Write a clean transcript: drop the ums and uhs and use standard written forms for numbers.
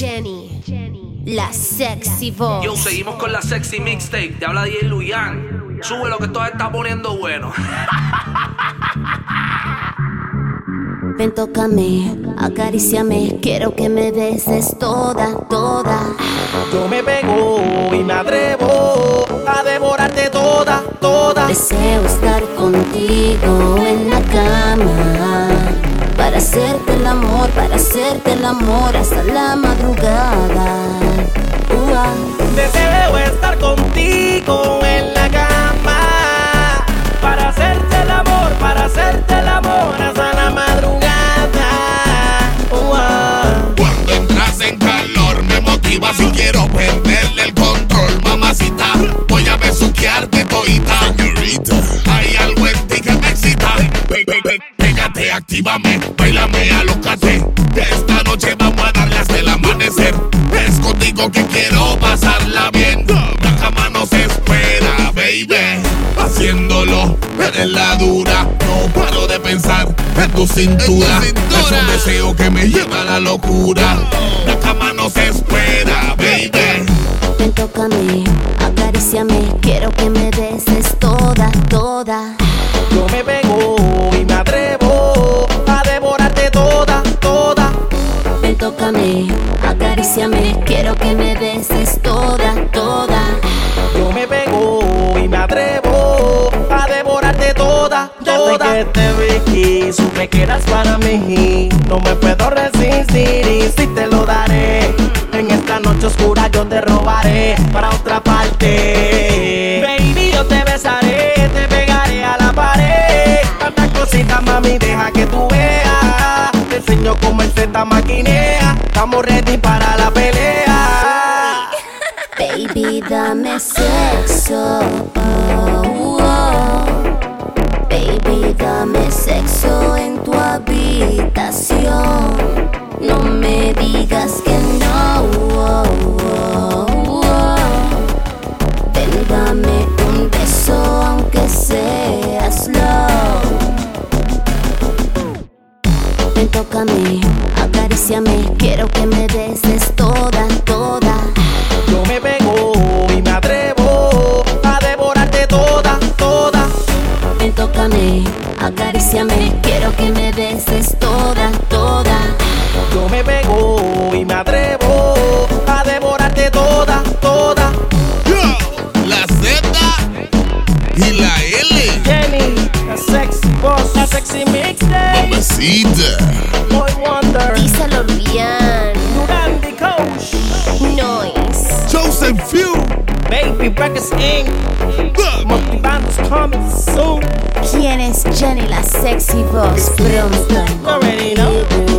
Jenny, la sexy voz. Yo, seguimos con la sexy mixtape. Te habla DJ Luyan. Sube lo que todo está poniendo bueno. Ven, tócame, acaríciame, quiero que me beses toda, toda. Yo me pego y me atrevo a devorarte toda, toda. Deseo estar contigo en la cama, para hacerte el amor hasta la madrugada. Deseo estar contigo en la cama, para hacerte el amor hasta la madrugada. Cuando entras en calor me motivas y quiero perderle el control, mamacita. Voy a besuquearte todita, señorita. Hay algo en ti que me excita. Pégate, actívame, bailame, alócate. Esta noche vamos a darle hasta el amanecer. Es contigo que quiero pasarla bien. La cama no se espera, baby. Haciéndolo, eres la dura. No paro de pensar en tu cintura. Es un deseo que me lleva a la locura. La cama no se espera, baby. Ven, tócame, acaríciame, quiero que me beses toda, toda. Yo me pego y me atrevo a devorarte toda, toda. Ven, tócame, acaríciame, quiero que me beses toda, toda. Yo me pego y me atrevo a devorarte toda, toda. Desde que te vi, supe que eras para mí. No me puedo resistir y si te lo daré. En esta noche oscura yo te robaré para otra parte. Baby, yo te besaré, te pegaré a la pared. Tantas cositas, mami, deja que tú veas. Te enseño cómo el Z maquinea. Estamos ready para la pelea. Baby, dame sexo, oh, oh. Baby, dame sexo en tu habitación. No me digas que no, oh, oh, oh. Ven, dame un beso aunque sea slow. Ven, tócame, acaríciame, quiero que me beses toda, toda. Yo me pego y me atrevo a devorarte toda, toda. Ven, tócame, acaríciame, quiero que me beses toda, toda. Yo me pego y me atrevo a devorarte toda, toda. La Z y la L. Jenny, la sexy boss, la sexy mixtape. Mamacita. Boy Wonder, Díselo, Rian. Durandi Coach, Noise. Chosen Few. Baby Records Inc. Motivando's coming soon. ¿Quién es Jenny, la sexy voz? Pronto. You already know.